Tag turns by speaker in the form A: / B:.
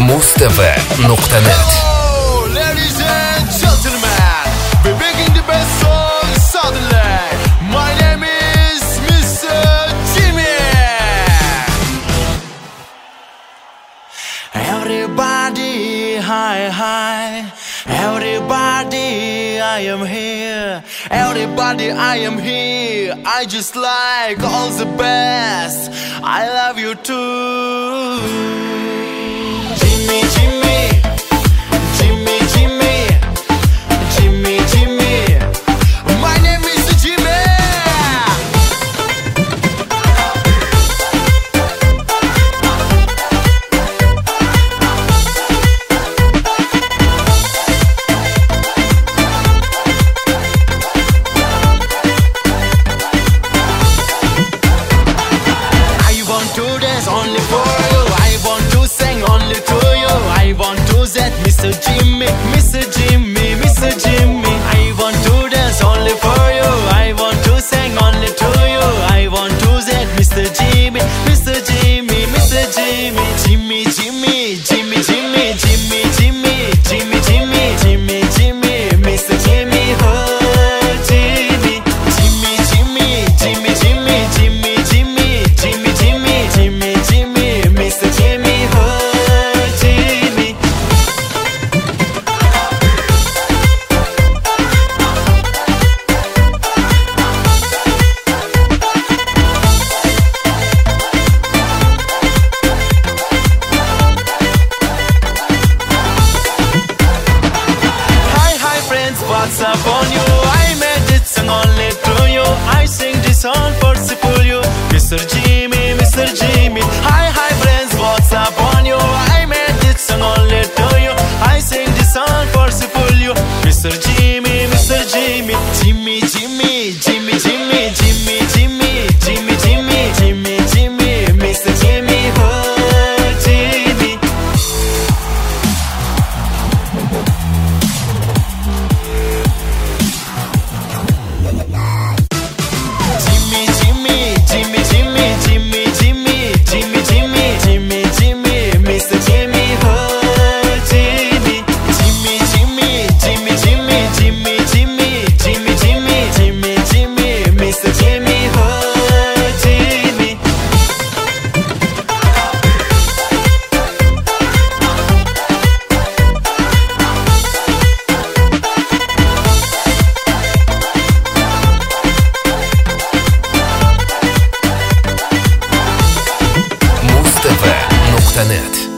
A: mustv.net.
B: Ladies and gentlemen, we're making the best song suddenly. My name is Mr. Jimmy. Everybody, hi. Everybody, I am here. Everybody, I am here. I just like all the best. I love you too. Jimmy, Jimmy. Jimmy, Jimmy. Jimmy, Jimmy. My name is Jimmy. I want to dance only for you. I want to sing only to you. I want to that Mr. Jimmy, Mr. Jimmy, Mr. Jimmy. I want to dance only for you. I want to sing only to you. I want to that Mr. Jimmy, Mr. Jimmy, Mr. Jimmy. Jimmy, Jimmy, Jimmy, Jimmy, Jimmy, Jimmy, Jimmy, Jimmy, Jimmy, Jimmy, Mr. Jimmy, oh Jimmy. Jimmy, Jimmy, Jimmy, Jimmy, Jimmy, Jimmy, Jimmy, Jimmy, Jimmy, Jimmy, Mr. Jimmy, oh Jimmy. Hi friends, what's up on you? I made this song only to you. I sing this song for you, Mr. Jimmy, Mr. Jimmy. Hi friends, what's up on you? I made this song only to you. I sing this song for you, Mr. Jimmy, Mr. Jimmy. Jimmy, Jimmy, Jimmy, Jimmy, Jimmy, Jimmy, Jimmy, Jimmy, Jimmy, Jimmy, Mr. Jimmy, oh Jimmy. Jimmy, Jimmy, Jimmy, Jimmy, Jimmy, Jimmy, Jimmy, Jimmy, Jimmy, Jimmy, Mr. Jimmy, oh Jimmy. Jimmy, Jimmy, Jimmy, Jimmy, Jimmy, Jimmy, Jimmy, Jimmy, Jimmy, Jimmy, Mr. Jimmy, oh Jimmy.
A: mustv.net.